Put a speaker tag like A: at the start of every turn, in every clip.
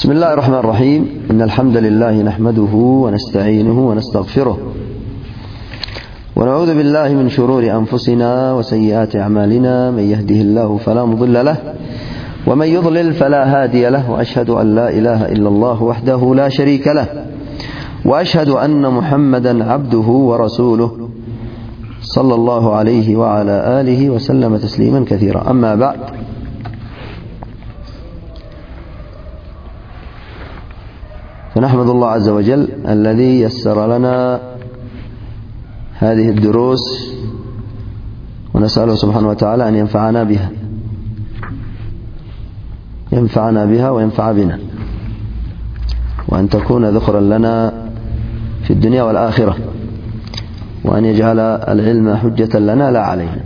A: بسم الله الرحمن الرحيم. إن الحمد لله نحمده ونستعينه ونستغفره ونعوذ بالله من شرور أنفسنا وسيئات أعمالنا. من يهده الله فلا مضل له ومن يضلل فلا هادي له، وأشهد أن لا إله إلا الله وحده لا شريك له، وأشهد أن محمدا عبده ورسوله صلى الله عليه وعلى آله وسلم تسليما كثيرا. أما بعد، فنحمد الله عز وجل الذي يسر لنا هذه الدروس، ونسأله سبحانه وتعالى أن ينفعنا بها وينفع بنا، وأن تكون ذخرا لنا في الدنيا والآخرة، وأن يجعل العلم حجة لنا لا علينا.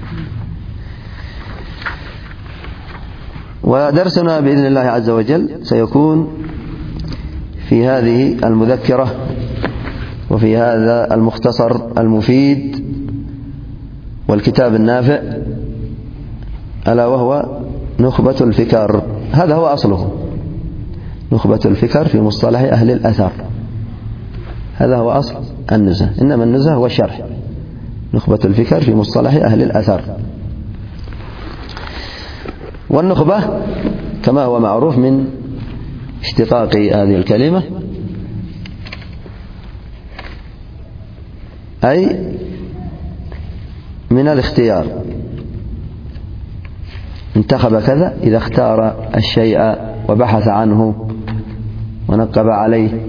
A: ودرسنا بإذن الله عز وجل سيكون في هذه المذكرة وفي هذا المختصر المفيد والكتاب النافع، ألا وهو نخبة الفكر. هذا هو أصله، نخبة الفكر في مصطلح أهل الأثر. هذا هو أصل النزهة، إنما النزهة هو الشرح. نخبة الفكر في مصطلح أهل الأثر. والنخبة كما هو معروف من اشتقاق هذه الكلمة، أي من الاختيار. انتخب كذا إذا اختار الشيء وبحث عنه ونقب عليه.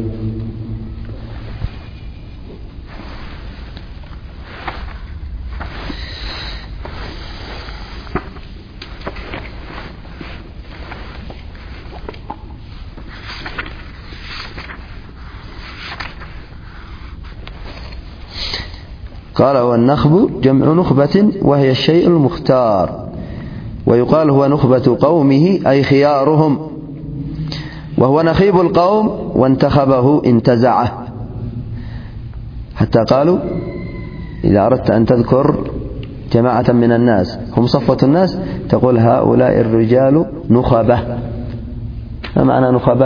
A: قال: والنخب جمع نخبة، وهي الشيء المختار، ويقال هو نخبة قومه أي خيارهم، وهو نخيب القوم، وانتخبه انتزعه. حتى قالوا إذا أردت أن تذكر جماعة من الناس هم صفوة الناس، تقول هؤلاء الرجال نخبة. ما معنى نخبة؟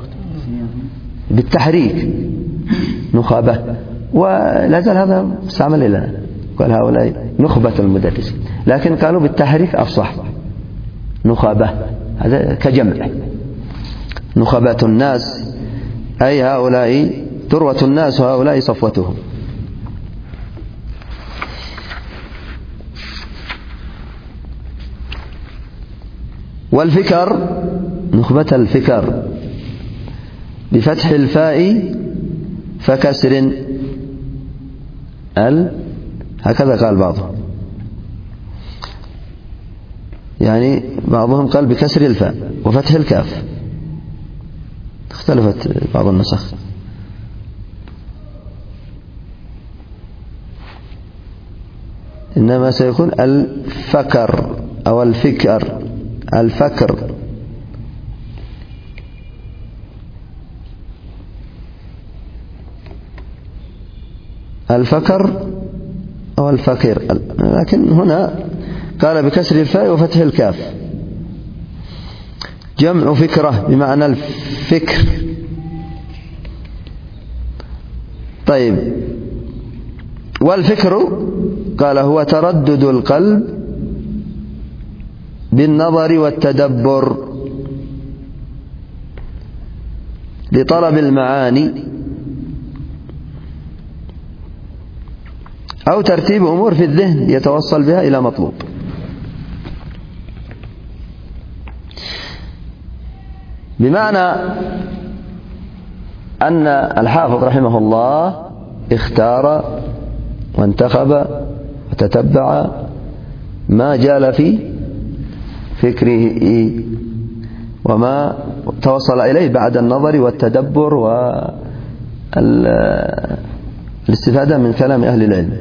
A: بالتحريك نخبة، ولا زال هذا مستعمل لنا. قال هؤلاء نخبة المدرسين، لكن قالوا بالتحريك أفصح، نخبة، هذا كجمع. نخبة الناس أي هؤلاء ذروة الناس، وهؤلاء صفوتهم. والفكر نخبة الفكر بفتح الفاء فكسر هكذا قال بعضهم، يعني بعضهم قال بكسر الفاء وفتح الكاف، اختلفت بعض النسخ. إنما سيكون الفكر أو الفكر. الفكر الفكر أو الفكر، لكن هنا قال بكسر الفاء وفتح الكاف. جمع فكرة بمعنى الفكر. طيب، والفكر قال هو تردد القلب بالنظر والتدبر لطلب المعاني، أو ترتيب أمور في الذهن يتوصل بها إلى مطلوب. بمعنى أن الحافظ رحمه الله اختار وانتخب وتتبع ما جال في فكره وما توصل إليه بعد النظر والتدبر والاستفادة من كلام أهل العلم،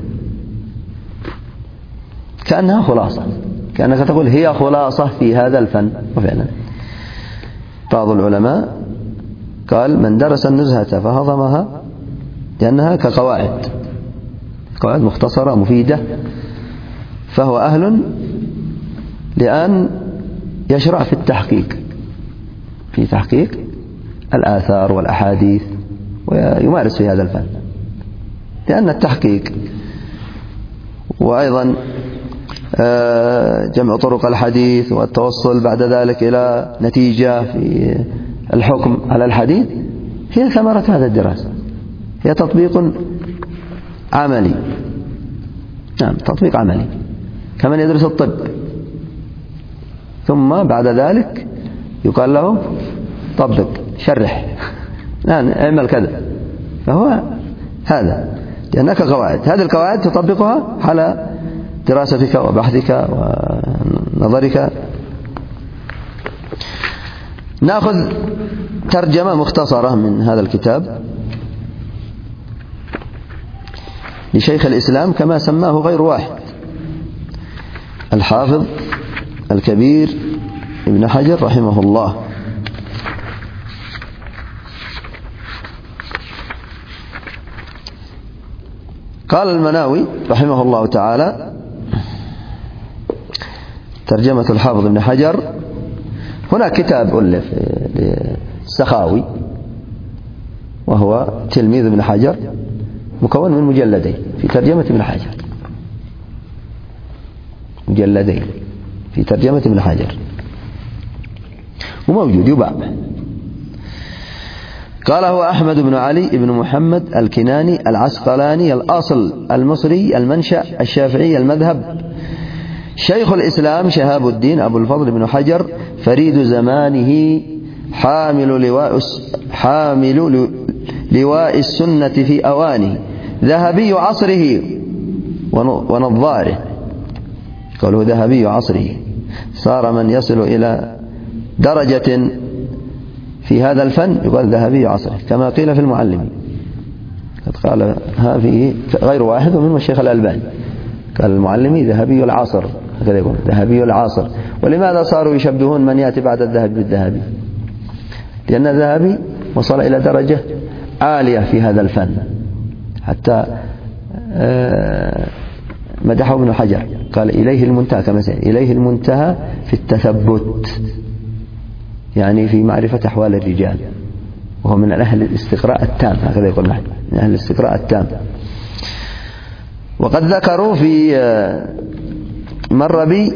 A: كأنها خلاصة، كأنك تقول هي خلاصة في هذا الفن. وفعلا بعض العلماء قال من درس النزهة فهضمها، لأنها كقواعد، قواعد مختصرة مفيدة، فهو أهل لأن يشرع في التحقيق، في تحقيق الآثار والأحاديث ويمارس في هذا الفن، لأن التحقيق وأيضا جمع طرق الحديث والتوصل بعد ذلك إلى نتيجة في الحكم على الحديث هي ثمرة هذا الدراسة، هي تطبيق عملي. نعم، تطبيق عملي كمن يدرس الطب، ثم بعد ذلك يقال له طبق شرح اعمل كذا، فهو هذا لأنك قواعد، هذه القواعد تطبقها على دراستك وبحثك ونظرك. نأخذ ترجمة مختصرة من هذا الكتاب لشيخ الإسلام كما سماه غير واحد، الحافظ الكبير ابن حجر رحمه الله. قال المناوي رحمه الله تعالى: ترجمة الحافظ ابن حجر. هناك كتاب ألف للسخاوي وهو تلميذ ابن حجر، مكون من مجلدين في ترجمة ابن حجر، مجلدين في ترجمة ابن حجر، وموجود يباع. قال: هو أحمد بن علي بن محمد الكناني العسقلاني الأصل المصري المنشأ الشافعي المذهب، شيخ الإسلام شهاب الدين أبو الفضل بن حجر فريد زمانه، حامل لواء السنة في أوانه، ذهبي عصره ونظاره. قالوا ذهبي عصره، صار من يصل إلى درجة في هذا الفن يقال ذهبي عصره، كما قيل في المعلم، قد قال هذه غير واحد ومنهم الشيخ الألباني، قال المعلمي ذهبي العصر، هكذا يقول ذهبي العصر. ولماذا صاروا يشبهون من يأتي بعد الذهبي بالذهبي؟ لأن الذهبي وصل إلى درجة عالية في هذا الفن، حتى مدحه ابن حجر، قال إليه المنتهى، كما سيأتي إليه المنتهى في التثبت، يعني في معرفة أحوال الرجال، وهو من أهل الاستقراء التام، هكذا يقول نحن من أهل الاستقراء التام. وقد ذكروا في مر بي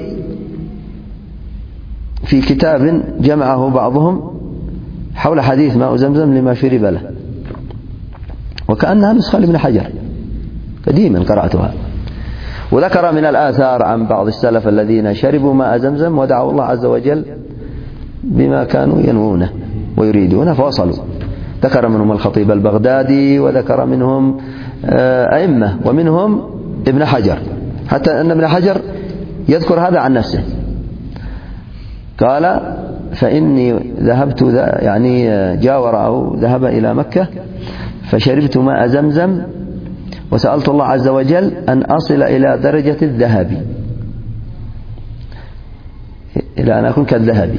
A: في كتاب جمعه بعضهم حول حديث ماء زمزم لما شرب له، وكأنها نسخة لابن حجر قديما قرأتها. وذكر من الآثار عن بعض السلف الذين شربوا ماء زمزم ودعوا الله عز وجل بما كانوا ينوونه ويريدونه فوصلوا. ذكر منهم الخطيب البغدادي، وذكر منهم أئمة، ومنهم ابن حجر، حتى أن ابن حجر يذكر هذا عن نفسه، قال: فإني ذهبت يعني جاور أو ذهب إلى مكة فشربت ماء زمزم وسألت الله عز وجل أن أصل إلى درجة الذهب، إلى أن أكون كالذهب.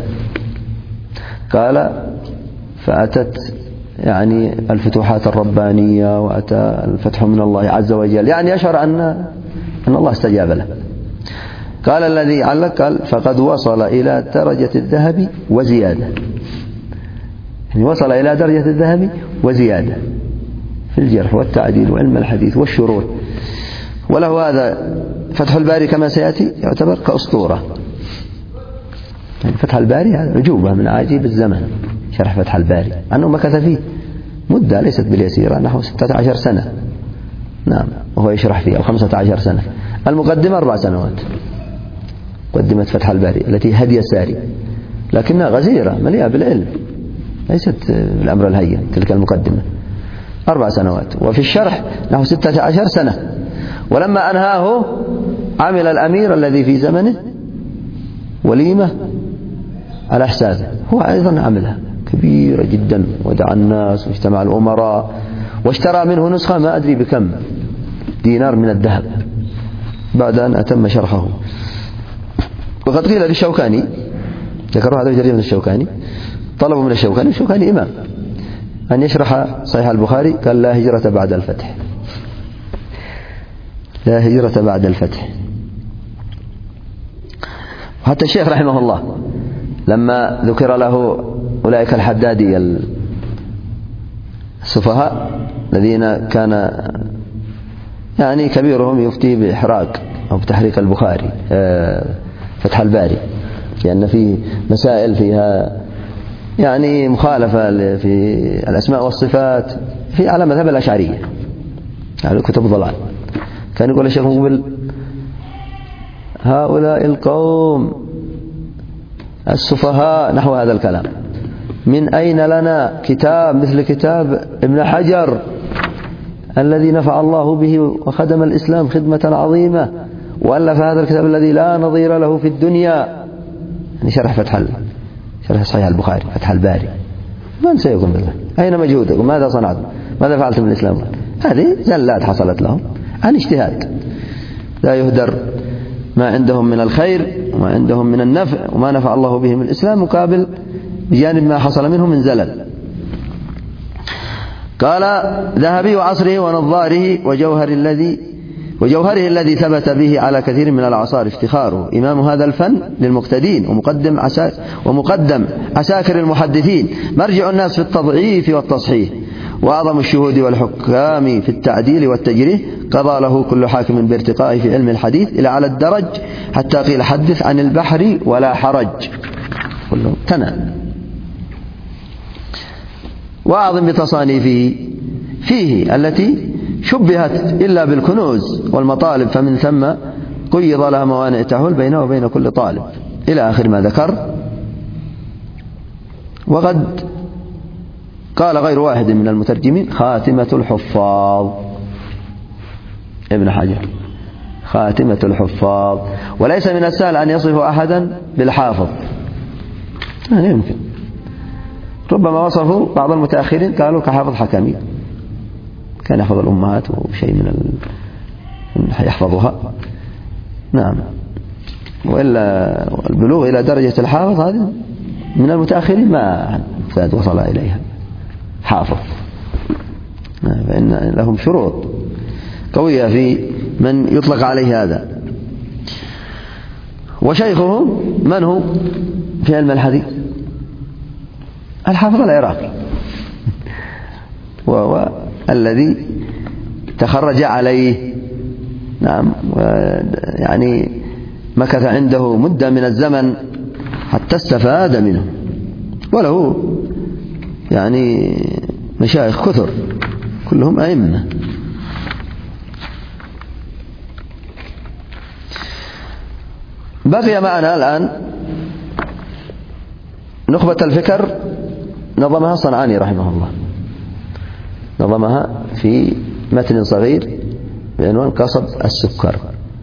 A: قال: فأتت يعني الفتوحات الربانية وأتى الفتح من الله عز وجل، يعني يشعر أن الله استجاب له. قال الذي علق، قال: فقد وصل إلى درجة الذهب وزيادة، يعني وصل إلى درجة الذهب وزيادة في الجرح والتعديل وعلم الحديث والشروط. وله هذا فتح الباري كما سيأتي يعتبر كأسطورة، يعني فتح الباري هذا عجوبة من عجيب الزمن، شرح فتح الباري أنه مكث فيه مدة ليست باليسيرة، نحو 16 سنة، نعم، وهو يشرح فيه، أو 15 سنة. المقدمة 4 سنوات، مقدمة فتح الباري التي هدي ساري، لكنها غزيرة مليئة بالعلم، ليست الأمر الهين تلك المقدمة. 4 سنوات، وفي الشرح نحو 16 سنة. ولما أنهاه عمل الأمير الذي في زمنه وليمة على حسابه، هو أيضا عملها كبيرة جدا، ودعا الناس واجتمع الأمراء، واشترى منه نسخة ما أدري بكم دينار من الذهب بعد أن أتم شرحه. وقد قيل للشوكاني، ذكروا هذا جريمة الشوكاني، طلبوا من الشوكاني إمام أن يشرح صحيح البخاري، قال: لا هجرة بعد الفتح، لا هجرة بعد الفتح. وحتى الشيخ رحمه الله لما ذكر له أولئك الحدادي السفهاء الذين كان يعني كبيرهم يفتي بإحراق أو بتحريق البخاري فتح الباري، لأن فيه مسائل فيها يعني مخالفة في الأسماء والصفات في على مذهب الأشعرية، يعني كتب ضلال. كان يقول الشيخ مقبل: هؤلاء القوم السفهاء، نحو هذا الكلام، من أين لنا كتاب مثل كتاب ابن حجر الذي نفع الله به وخدم الإسلام خدمة عظيمة، وألف هذا الكتاب الذي لا نظير له في الدنيا، يعني شرح صحيح البخاري فتح الباري. من سيكون بالله؟ أين مجهودكم؟ ماذا صنعتم؟ ماذا فعلتم بالإسلام؟ هذه زلات حصلت لهم عن اجتهاد. لا يهدر ما عندهم من الخير وما عندهم من النفع وما نفع الله به من الإسلام مقابل بجانب ما حصل منه من زلل. قال: ذهبي وعصره ونظاره وجوهره الذي ثبت به على كثير من الأعصار افتخاره، إمام هذا الفن للمقتدين ومقدم عساكر المحدثين، مرجع الناس في التضعيف والتصحيح، وأعظم الشهود والحكام في التعديل والتجريح، قضى له كل حاكم بارتقائه في علم الحديث إلى على الدرج، حتى قيل: حدث عن البحر ولا حرج، كله تنى. وأعظم بتصانيفه فيه التي شبهت إلا بالكنوز والمطالب، فمن ثم قيض لها موانع تحول بينه وبين كل طالب، إلى آخر ما ذكر. وقد قال غير واحد من المترجمين: خاتمة الحفاظ، ابن حجر خاتمة الحفاظ، وليس من السهل أن يصف أحدا بالحافظ، يعني يمكن. ربما وصفوا بعض المتأخرين قالوا كحافظ حكمي، كان يحفظ الأمهات وشيء من يحفظها، نعم. وإلا البلوغ إلى درجة الحافظ هذه من المتأخرين ما وصل إليها حافظ، فإن لهم شروط قوية في من يطلق عليه هذا. وشيخهم من هو في علم الحديث؟ الحافظ العراقي، وهو الذي تخرج عليه، نعم، يعني مكث عنده مدة من الزمن حتى استفاد منه، وله يعني مشايخ كثر كلهم أئمة. بقي معنا الآن نخبة الفكر، نظمها الصنعاني رحمه الله، نظمها في متن صغير بعنوان قصب السكر،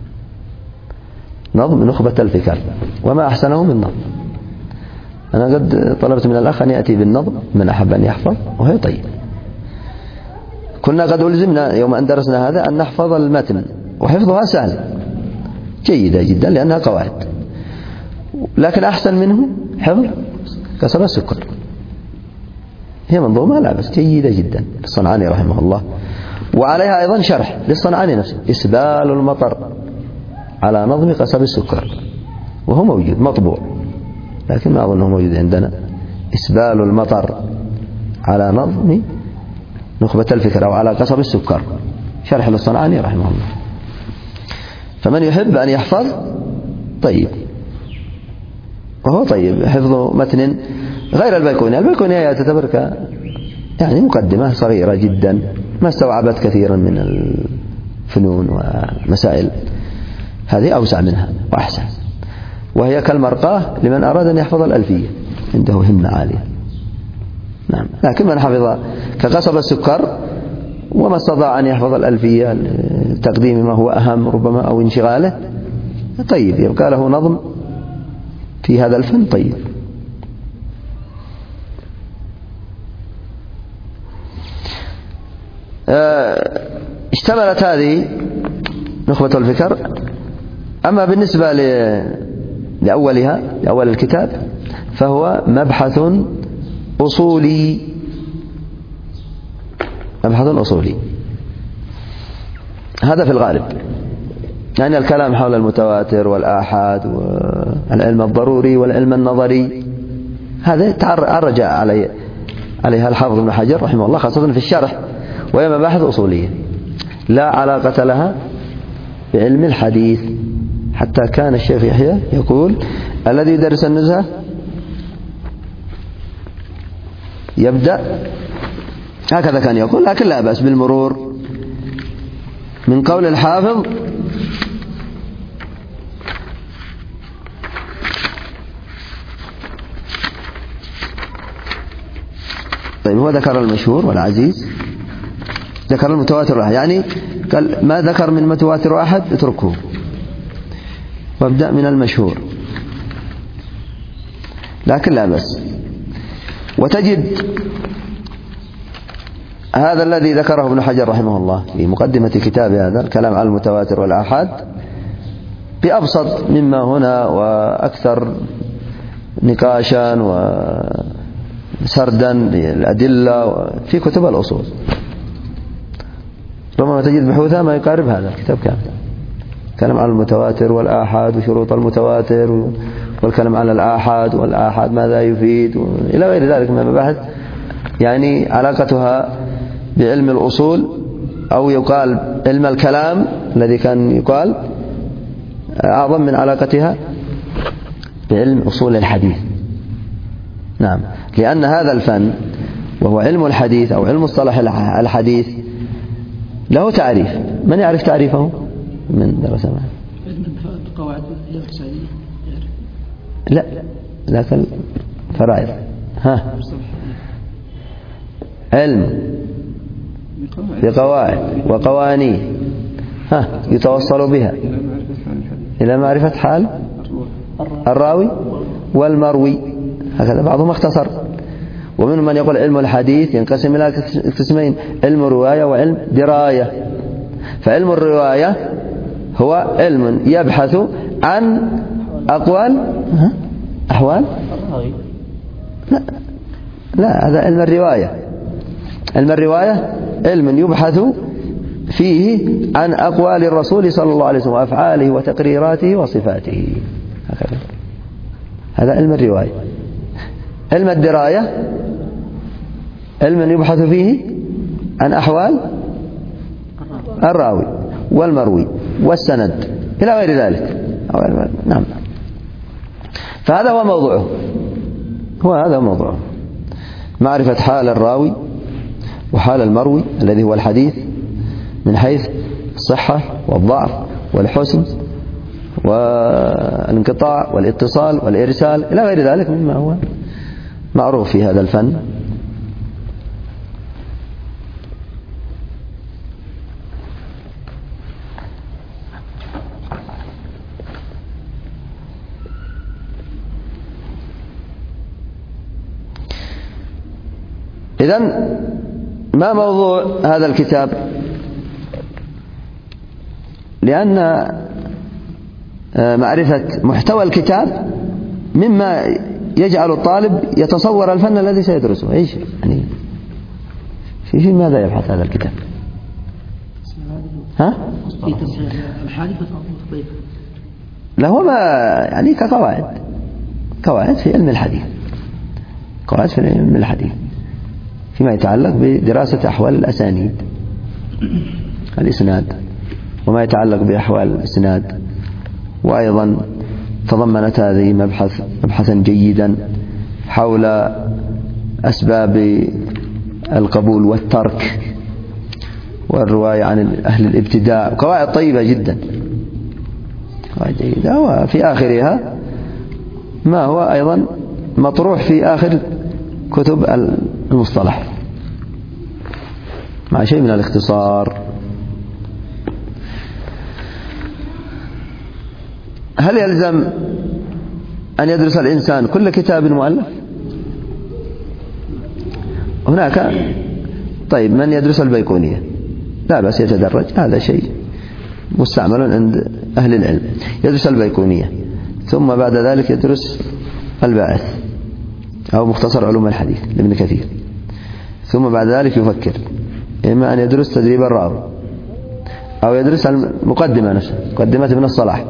A: نظم نخبة الفكر، وما أحسنه من نظم. أنا قد طلبت من الأخ أن يأتي بالنظم من أحب أن يحفظ، وهي طيب. كنا قد ألزمنا يوم أن درسنا هذا أن نحفظ المتن، وحفظها سهل جيدة جدا لأنها قواعد، لكن أحسن منه حفظ قصب السكر، هي منظومة لا بس جيدة جدا للصنعاني رحمه الله. وعليها أيضا شرح للصنعاني نفسه، إسبال المطر على نظم قصب السكر، وهو موجود مطبوع، لكن ما أظنه موجود عندنا. إسبال المطر على نظم نخبة الفكر أو على قصب السكر، شرح للصنعاني رحمه الله. فمن يحب أن يحفظ طيب، وهو طيب حفظ متن غير البيكوني. البيكونية تعتبر يعني مقدمة صغيرة جدا، ما استوعبت كثيرا من الفنون ومسائل، هذه أوسع منها وأحسن، وهي كالمرقاة لمن أراد أن يحفظ الألفية، عنده همة عالية، نعم. لكن من حفظ كقصب السكر وما استطاع أن يحفظ الألفية تقديم ما هو أهم ربما أو انشغاله، طيب يبقى له نظم في هذا الفن طيب. اشتملت هذه نخبة الفكر. أما بالنسبة لأولها، لأول الكتاب، فهو مبحث أصولي، مبحث أصولي، هذا في الغالب، يعني الكلام حول المتواتر والآحاد والعلم الضروري والعلم النظري، هذا عرج عليها الحافظ ابن حجر رحمه الله خاصة في الشرح، وهي مباحث أصولية لا علاقة لها بعلم الحديث. حتى كان الشيخ يحيى يقول الذي يدرس النزهة يبدأ هكذا كان يقول، لكن لا بأس بالمرور من قول الحافظ طيب. هو ذكر المشهور والعزيز، ذكر المتواتر واحد، يعني قال ما ذكر من متواتر واحد اتركه وابدأ من المشهور، لكن لا بأس. وتجد هذا الذي ذكره ابن حجر رحمه الله في مقدمة كتاب هذا الكلام على المتواتر والآحاد بأبسط مما هنا وأكثر نقاشا وسردا للأدلة في كتب الأصول. ربما تجد بحوثها ما يقارب هذا الكتاب كامل، كلام على المتواتر والآحاد وشروط المتواتر والكلام على الآحاد والآحاد ماذا يفيد إلى غير ذلك من المباحث، يعني علاقتها بعلم الأصول أو يقال علم الكلام الذي كان يقال أعظم من علاقتها بعلم أصول الحديث. نعم، لأن هذا الفن وهو علم الحديث أو علم مصطلح الحديث له تعريف. من يعرف تعريفه من درس معه؟
B: قواعد السعيدية
A: لا، لكن فرائض. علم بقواعد وقوانين يتوصل بها إلى معرفة حال الراوي والمروي، هكذا بعضهم اختصر. ومنهم من يقول علم الحديث ينقسم إلى قسمين، علم الرواية وعلم دراية. فعلم الرواية هو علم يبحث عن أحوال لا، هذا علم الرواية. علم الرواية علم يبحث فيه عن أقوال الرسول صلى الله عليه وسلم وأفعاله وتقريراته وصفاته، هكذا هذا علم الرواية. علم الدراية علم يبحث فيه عن أحوال الراوي والمروي والسند إلى غير ذلك. نعم، فهذا هو موضوعه، هذا موضوعه، معرفة حال الراوي وحال المروي الذي هو الحديث من حيث الصحة والضعف والحسن والانقطاع والاتصال والإرسال إلى غير ذلك مما هو معروف في هذا الفن. إذن ما موضوع هذا الكتاب؟ لأن معرفة محتوى الكتاب مما يجعل الطالب يتصور الفن الذي سيدرسه. إيش يعني في ماذا يبحث هذا الكتاب؟ لا، هو ما يعني قواعد في علم الحديث، قواعد في علم الحديث فيما يتعلق بدراسة أحوال الأسانيد، الإسناد، وما يتعلق بأحوال الإسناد. وأيضا تضمنت هذه مبحثا جيدا حول أسباب القبول والترك والرواية عن أهل الابتداء، قواعد طيبة جدا، قواعد جيدة. وفي آخرها ما هو أيضا مطروح في آخر كتب المصطلح مع شيء من الاختصار. هل يلزم أن يدرس الإنسان كل كتاب مؤلف؟ هناك طيب من يدرس البيقونية لا بس يتدرج، هذا شيء مستعمل عند أهل العلم، يدرس البيقونية ثم بعد ذلك يدرس الباعث أو مختصر علوم الحديث لابن كثير، ثم بعد ذلك يفكر إما أن يدرس تدريب الراوي أو يدرس المقدمة نفسها، مقدمة ابن الصلاح.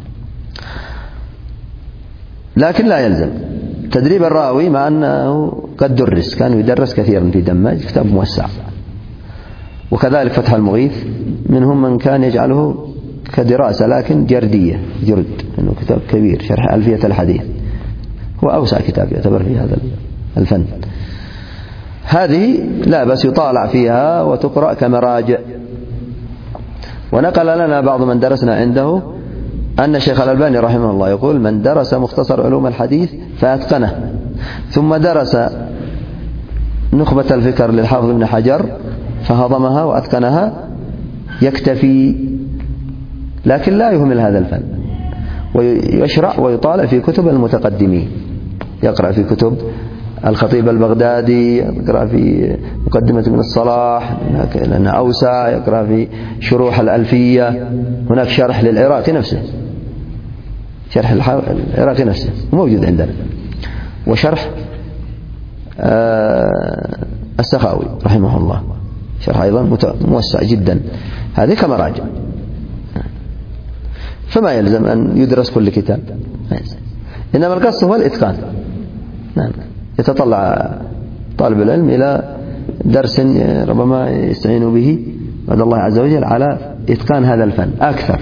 A: لكن لا يلزم تدريب الراوي، مع أنه قد درس، كان يدرس كثيرا في دماج، كتاب موسع. وكذلك فتح المغيث منهم من كان يجعله كدراسة لكن جردية، جرد، إنه كتاب كبير، شرح ألفية الحديث، هو أوسع كتاب يعتبر في هذا الفن. هذه لا بس يطالع فيها وتقرأ كمراجع. ونقل لنا بعض من درسنا عنده أن الشيخ الألباني رحمه الله يقول: من درس مختصر علوم الحديث فأتقنه، ثم درس نخبة الفكر للحافظ ابن حجر فهضمها وأتقنها يكتفي، لكن لا يهمل هذا الفن، ويشرع ويطالع في كتب المتقدمين، يقرأ في كتب الخطيب البغدادي، يقرأ في مقدمة ابن الصلاح لأنها أوسع، يقرأ في شروح الألفية، هناك شرح للعراقي نفسه، شرح العراقي نفسه موجود عندنا، وشرح السخاوي رحمه الله، شرح أيضا موسع جدا، هذه كمراجع. فما يلزم أن يدرس كل كتاب، إنما القصد هو الإتقان. نعم، يتطلع طالب العلم إلى درس ربما يستعين به بعد الله عز وجل على إتقان هذا الفن أكثر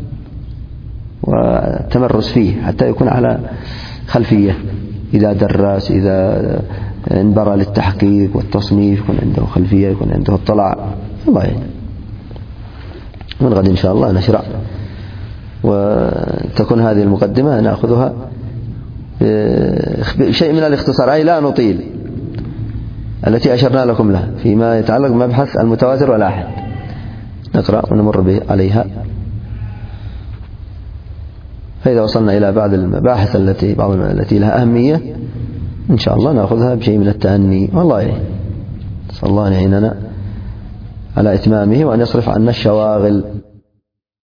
A: والتمرس فيه، حتى يكون على خلفية، إذا درس، إذا انبرى للتحقيق والتصنيف، يكون عنده خلفية، يكون عنده اطلاع. الله يعني من غد إن شاء الله نشرع، وتكون هذه المقدمة نأخذها شيء من الاختصار، أي لا نطيل، التي أشرنا لكم لها فيما يتعلق بمبحث المتواتر والآحاد، نقرأ ونمر عليها. فإذا وصلنا إلى بعض المباحث التي لها أهمية إن شاء الله نأخذها بشيء من التأني، والله يعني نسأل الله أن يعيننا على إتمامه وأن يصرف عنا الشواغل.